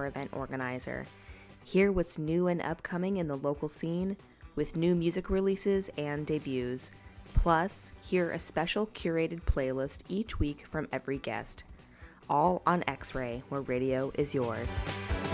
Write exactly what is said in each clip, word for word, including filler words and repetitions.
our event organizer. Hear what's new and upcoming in the local scene with new music releases and debuts. Plus, hear a special curated playlist each week from every guest. All on X-Ray, where radio is yours.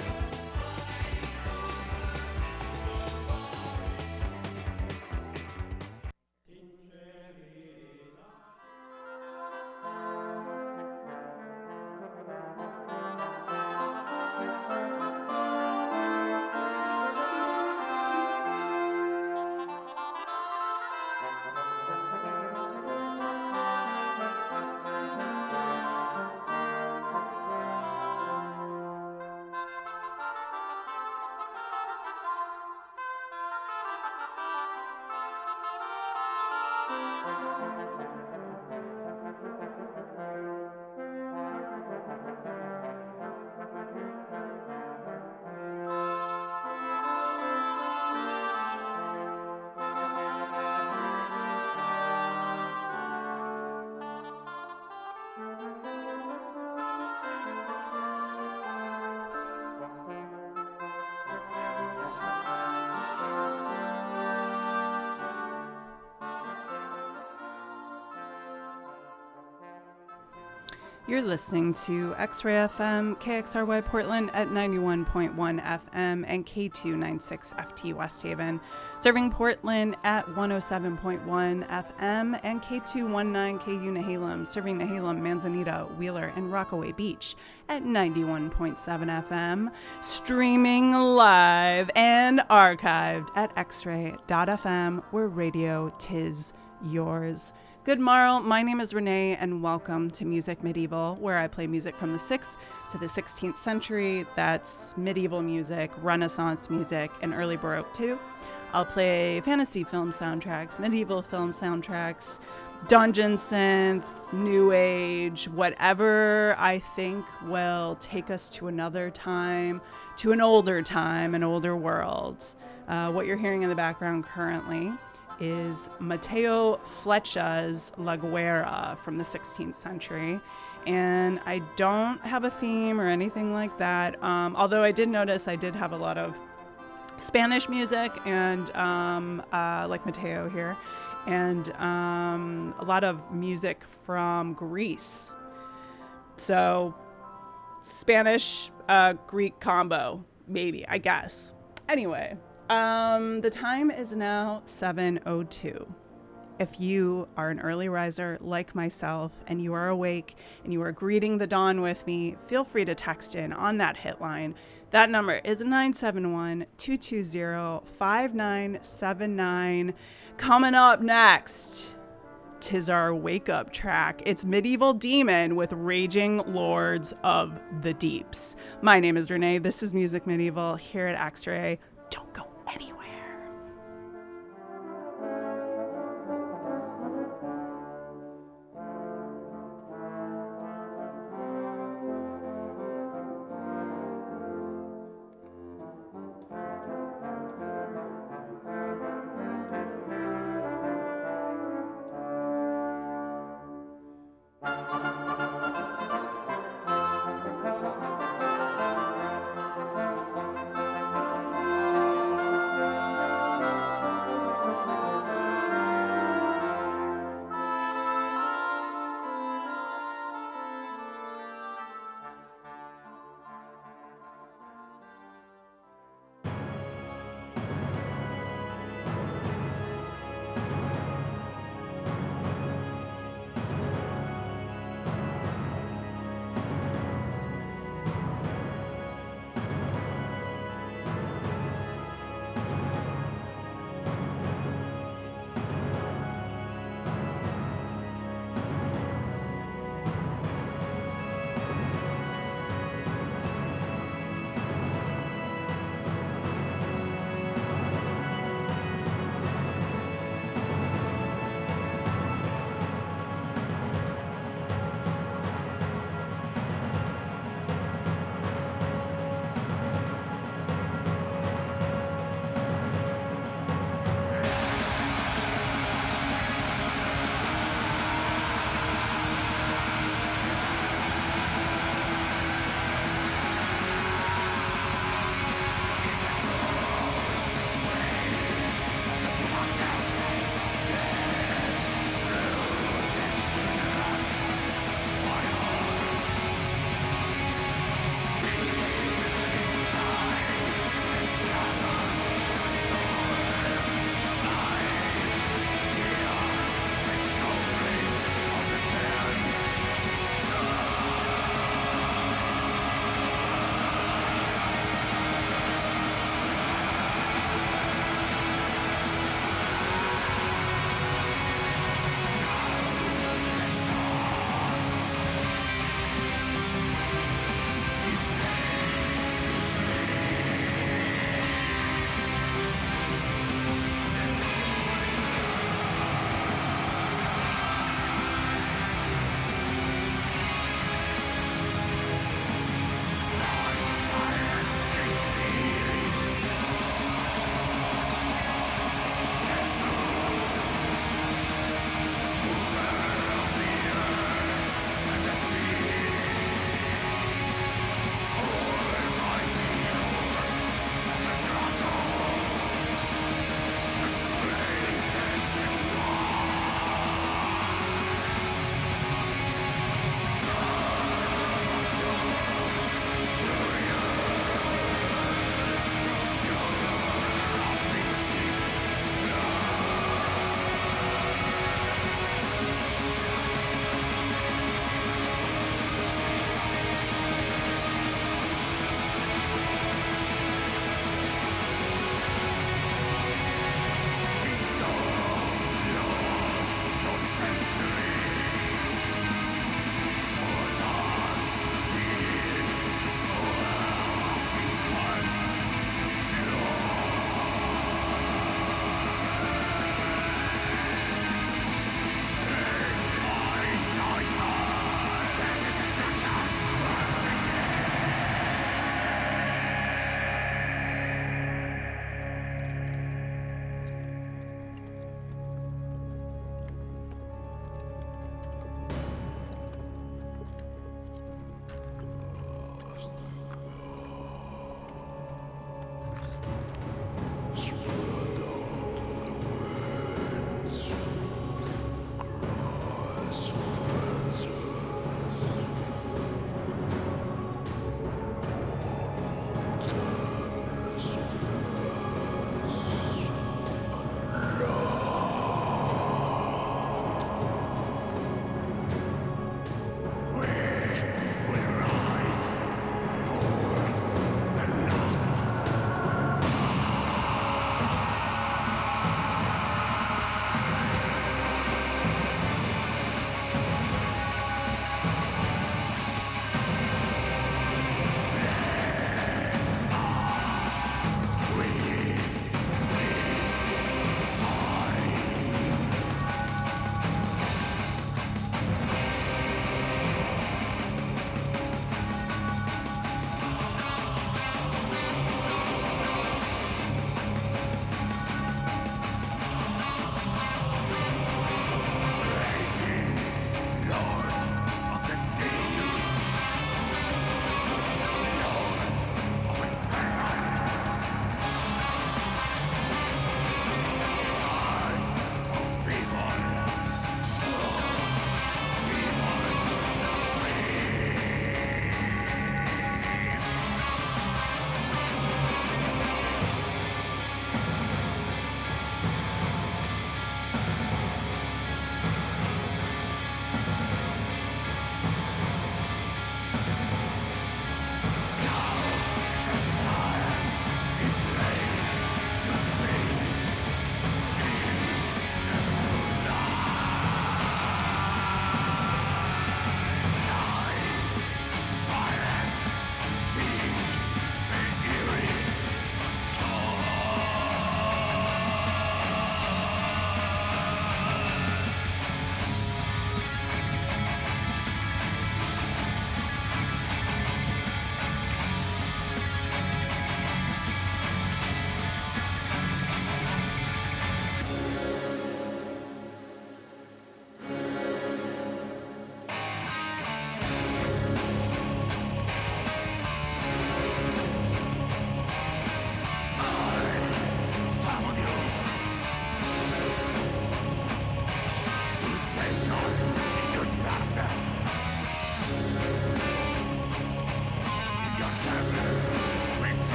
You're listening to X-Ray F M, K X R Y Portland at ninety-one point one F M and K two ninety-six F T West Haven, serving Portland at one oh seven point one F M and K two nineteen K U Nehalem, serving Nehalem, Manzanita, Wheeler, and Rockaway Beach at ninety-one point seven F M, streaming live and archived at x ray dot f m, where radio tis yours. Good morrow, my name is Renee, and welcome to Music Medieval, where I play music from the sixth to the sixteenth century. That's medieval music, Renaissance music, and early Baroque too. I'll play fantasy film soundtracks, medieval film soundtracks, dungeon synth, new age, whatever I think will take us to another time, to an older time, an older world. Uh, what you're hearing in the background currently is Mateo Flecha's La Guerra from the sixteenth century. And I don't have a theme or anything like that. Um, although I did notice I did have a lot of Spanish music and um, uh, like Mateo here, and um, a lot of music from Greece. So Spanish, uh, Greek combo, maybe, I guess. Anyway. Um, the time is now seven oh two. If you are an early riser like myself and you are awake and you are greeting the dawn with me, feel free to text in on that hit line. That number is nine seven one, two two zero, five nine seven nine. Coming up next, tis our wake-up track. It's Medieval Demon with Raging Lords of the Deeps. My name is Renee. This is Music Medieval here at X-Ray. Don't go anywhere.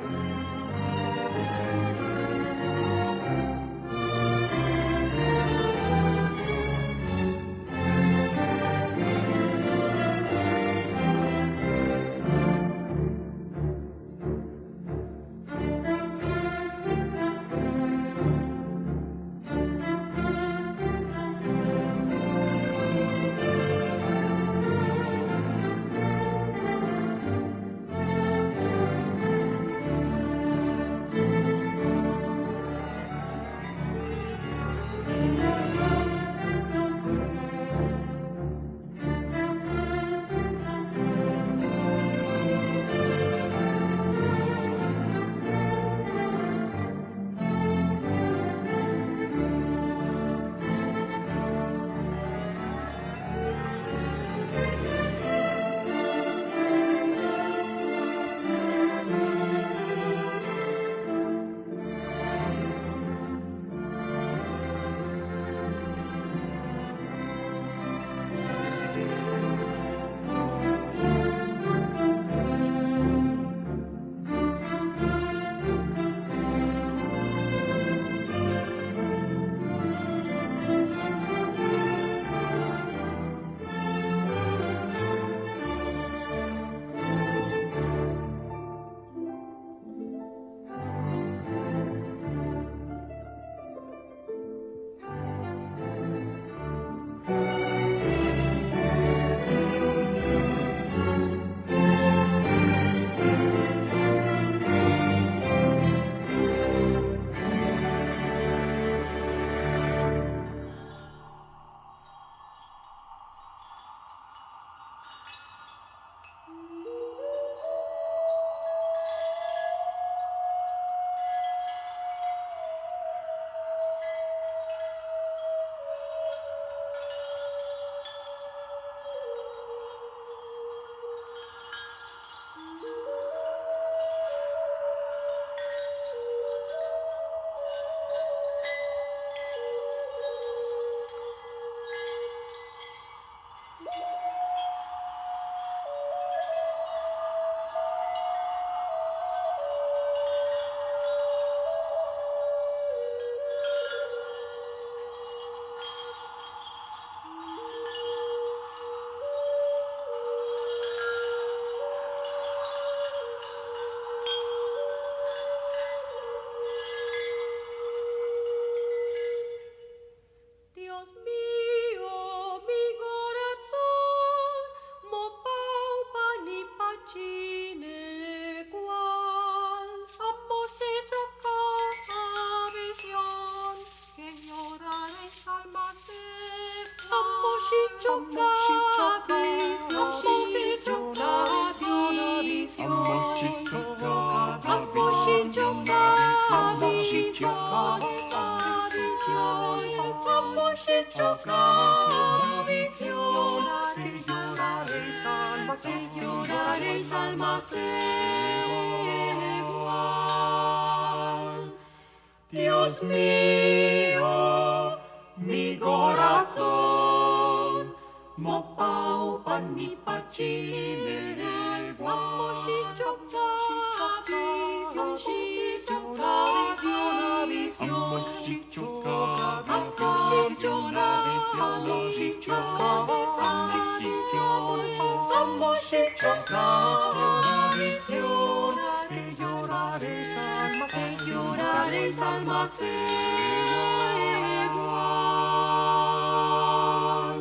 Dios mío, mi corazón, mo pau pan ni pacine, guamo si giocavi, non si giocavi, amo si giocavi, amo si giocavi, amo si giocavi, amo si giocavi, che llorare salma, che llorare salma se igual.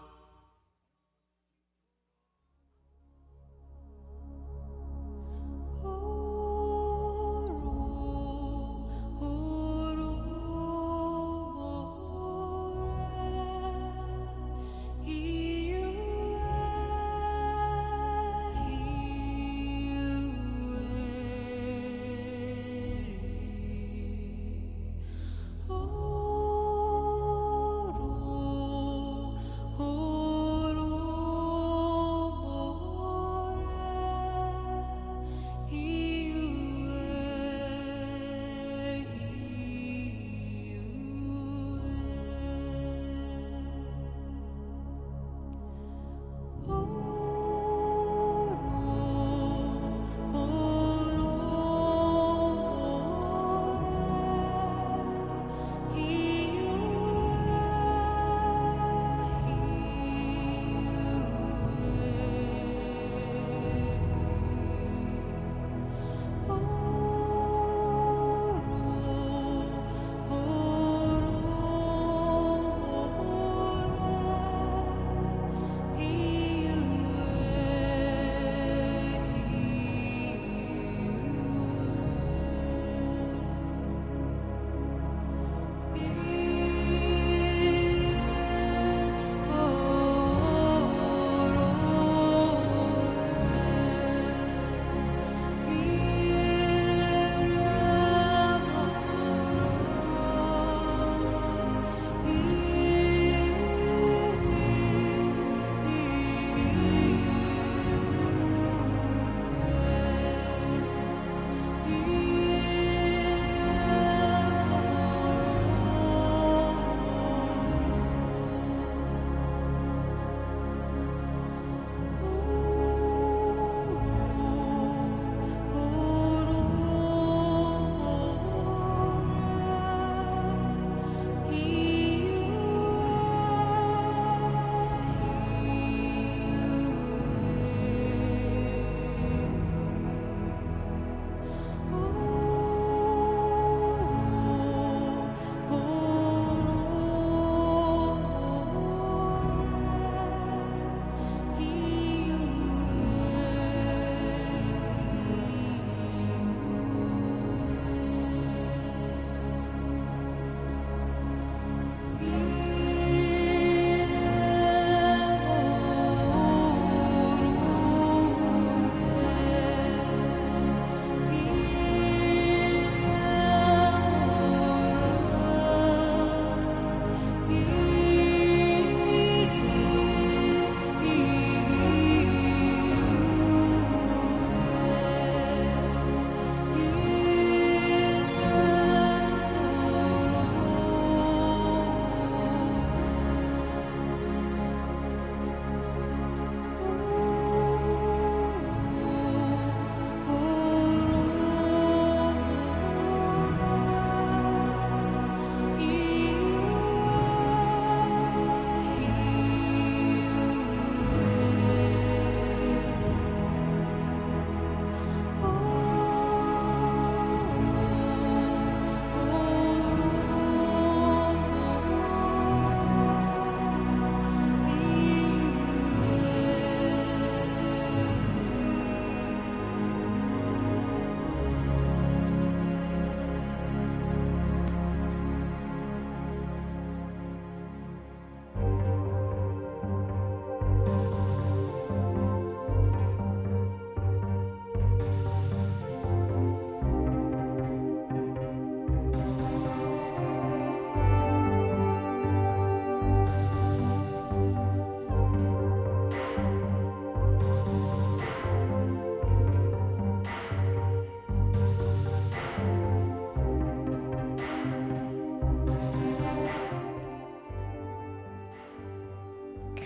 You. Oh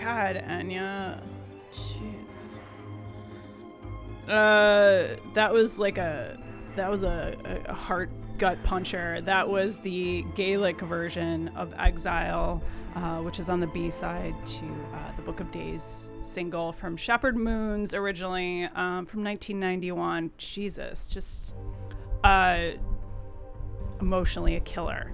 God, Enya. Jeez. Uh, that was like a, that was a, a heart gut puncher. That was the Gaelic version of Exile, uh, which is on the B-side to uh, the Book of Days single from Shepherd Moons, originally um, from nineteen ninety-one. Jesus, just uh, emotionally a killer.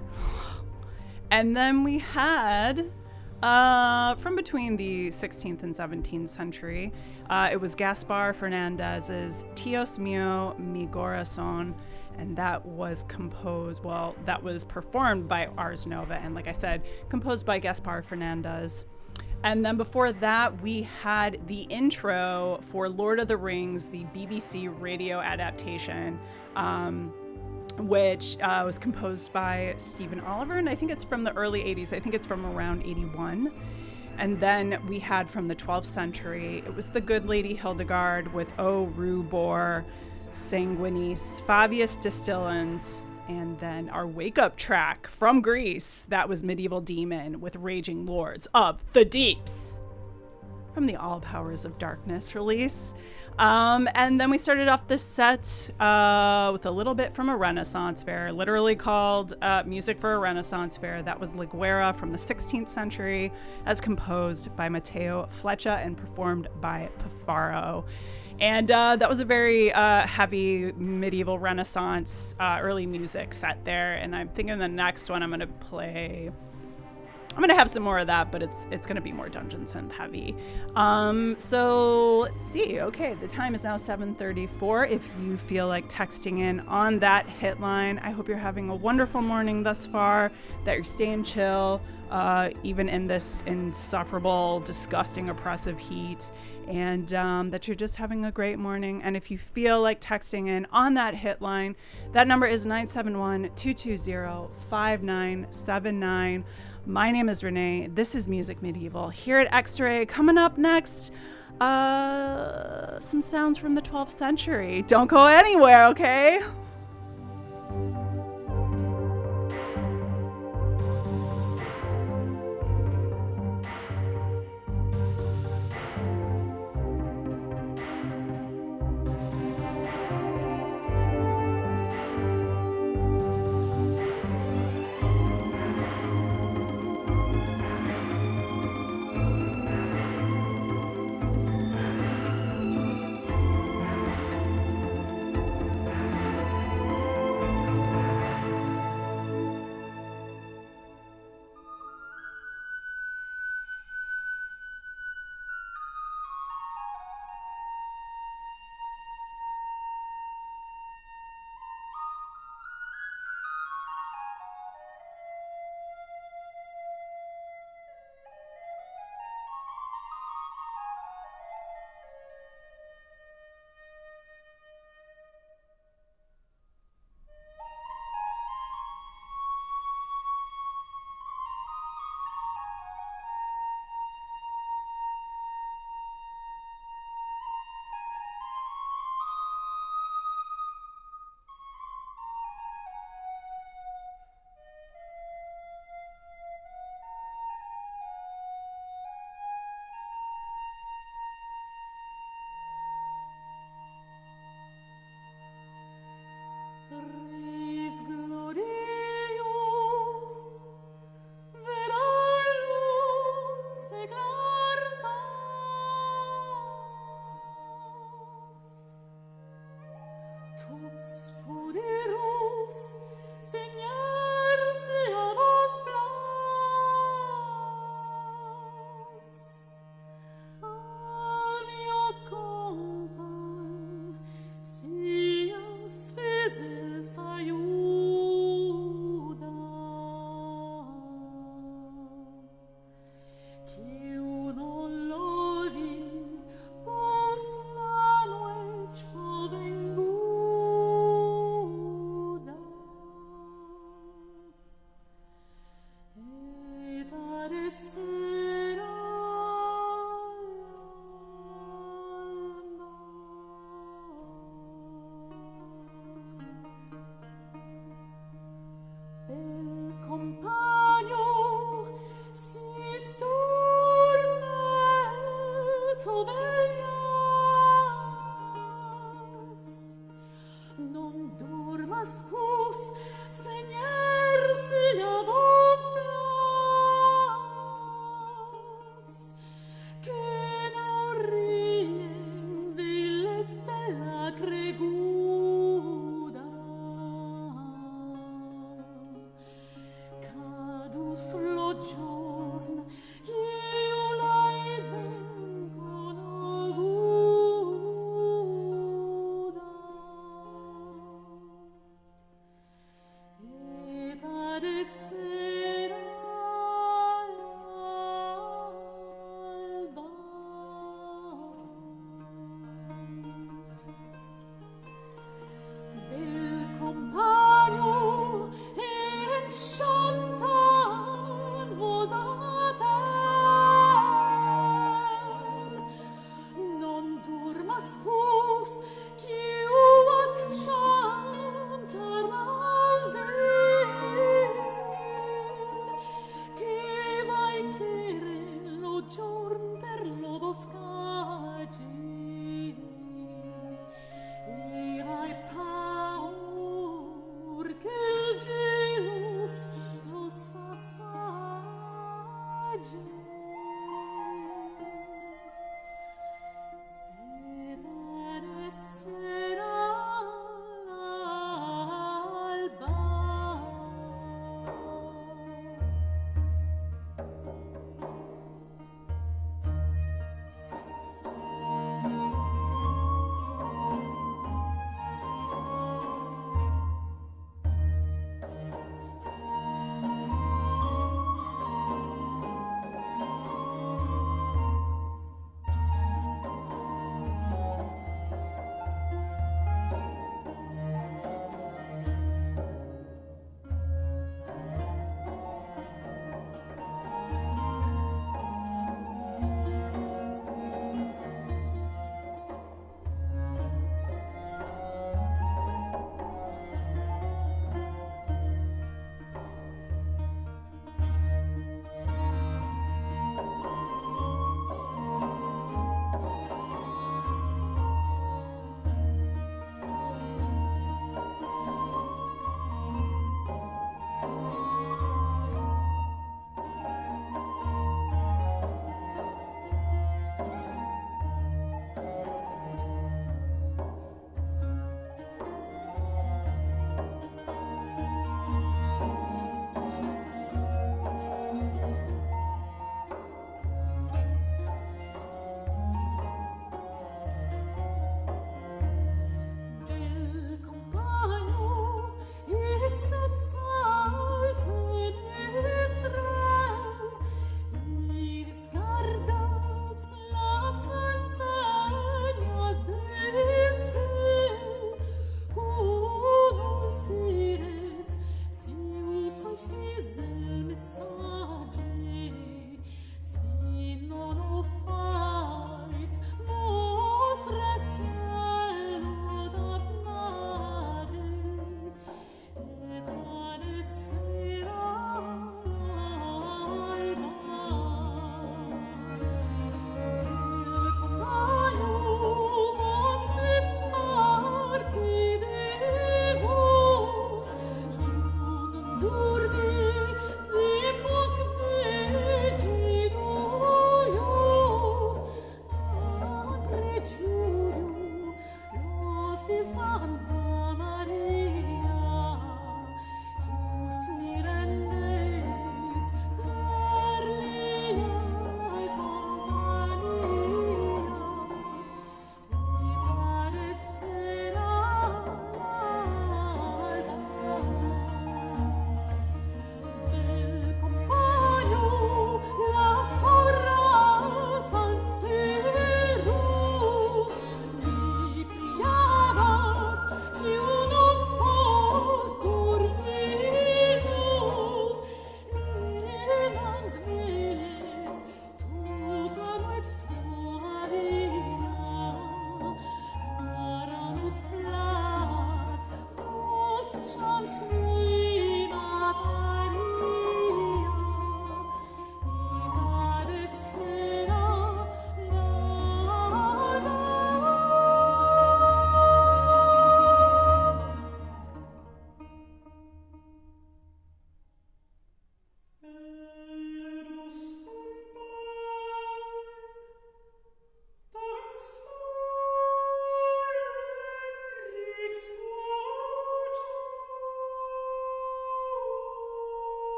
And then we had, uh, from between the sixteenth and seventeenth century, uh, it was Gaspar Fernandez's Tios Mio Mi Corazón, and that was composed, well, that was performed by Ars Nova, and like I said, composed by Gaspar Fernandez. And then before that, we had the intro for Lord of the Rings, the B B C radio adaptation, um, which uh, was composed by Stephen Oliver, and I think it's from the early eighties. I think it's from around eighty-one. And then we had from the twelfth century, it was the Good Lady Hildegard with O Rubor Sanguinis, Fabius Distillans, and then our wake-up track from Greece, that was Medieval Demon with Raging Lords of the Deeps from the All Powers of Darkness release. Um, and then we started off this set uh, with a little bit from a Renaissance fair, literally called uh, Music for a Renaissance Fair. That was La Guerra from the sixteenth century, as composed by Matteo Fleccia and performed by Pifaro. And uh, that was a very uh, heavy medieval Renaissance uh, early music set there. And I'm thinking the next one I'm going to play... I'm going to have some more of that, but it's it's going to be more dungeon synth heavy. Um, so let's see. Okay, the time is now seven thirty-four. If you feel like texting in on that hit line, I hope you're having a wonderful morning thus far, that you're staying chill, uh, even in this insufferable, disgusting, oppressive heat, and um, that you're just having a great morning. And if you feel like texting in on that hit line, that number is nine seven one, two two zero, five nine seven nine. My name is Renee. This is Music Medieval here at X-Ray. Coming up next, uh, some sounds from the twelfth century. Don't go anywhere, okay?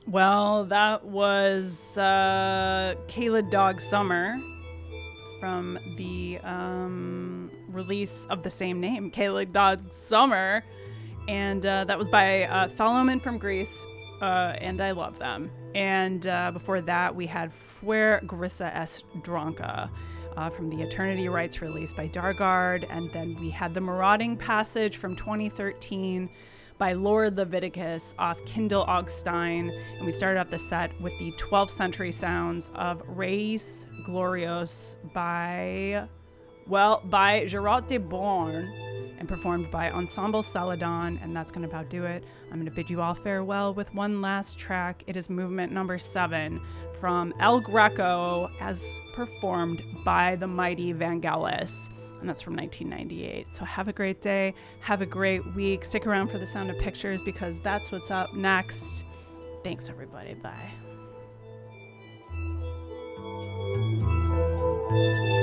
Well, that was uh, Kayla Dog Summer from the um, release of the same name, Kayla Dog Summer. And uh, that was by uh, Thalloman from Greece, uh, and I love them. And uh, before that, we had Fuer Grissa S. Dronka uh, from the Eternity Rights release by Dargard. And then we had the Marauding Passage from twenty thirteen by Lord Leviticus off Kindle Augstein. And we started off the set with the twelfth century sounds of Reis Glorios by, well, by Gerard de Born and performed by Ensemble Celadon. And that's going to about do it. I'm going to bid you all farewell with one last track. It is movement number seven from El Greco as performed by the mighty Vangelis. And that's from nineteen ninety-eight. So have a great day. Have a great week. Stick around for the Sound of Pictures because that's what's up next. Thanks, everybody. Bye.